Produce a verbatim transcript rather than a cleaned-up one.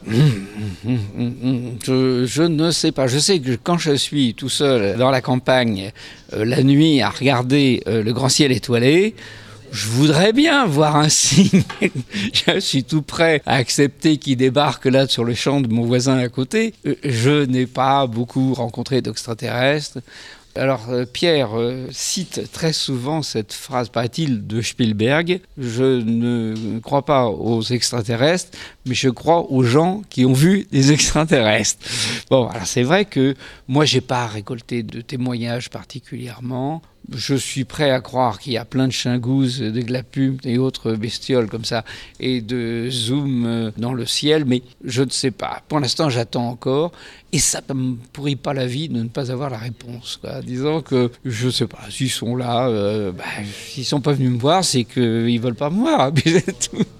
Je, je ne sais pas. Je sais que quand je suis tout seul dans la campagne, euh, la nuit, à regarder euh, le grand ciel étoilé, je voudrais bien voir un signe. Je suis tout prêt à accepter qu'il débarque là sur le champ de mon voisin à côté. Euh, Je n'ai pas beaucoup rencontré d'extraterrestres. Alors euh, Pierre euh, cite très souvent cette phrase, paraît-il, de Spielberg. Je ne crois pas aux extraterrestres, mais je crois aux gens qui ont vu des extraterrestres. Bon, alors c'est vrai que moi j'ai pas récolté de témoignages particulièrement. Je suis prêt à croire qu'il y a plein de chingouzes, de glapums et autres bestioles comme ça, et de zooms dans le ciel, mais je ne sais pas. Pour l'instant, j'attends encore, et ça ne me pourrit pas la vie de ne pas avoir la réponse, quoi. Disons que, je ne sais pas, s'ils sont là, euh, bah, s'ils ne sont pas venus me voir, c'est qu'ils ne veulent pas me voir, puis c'est tout.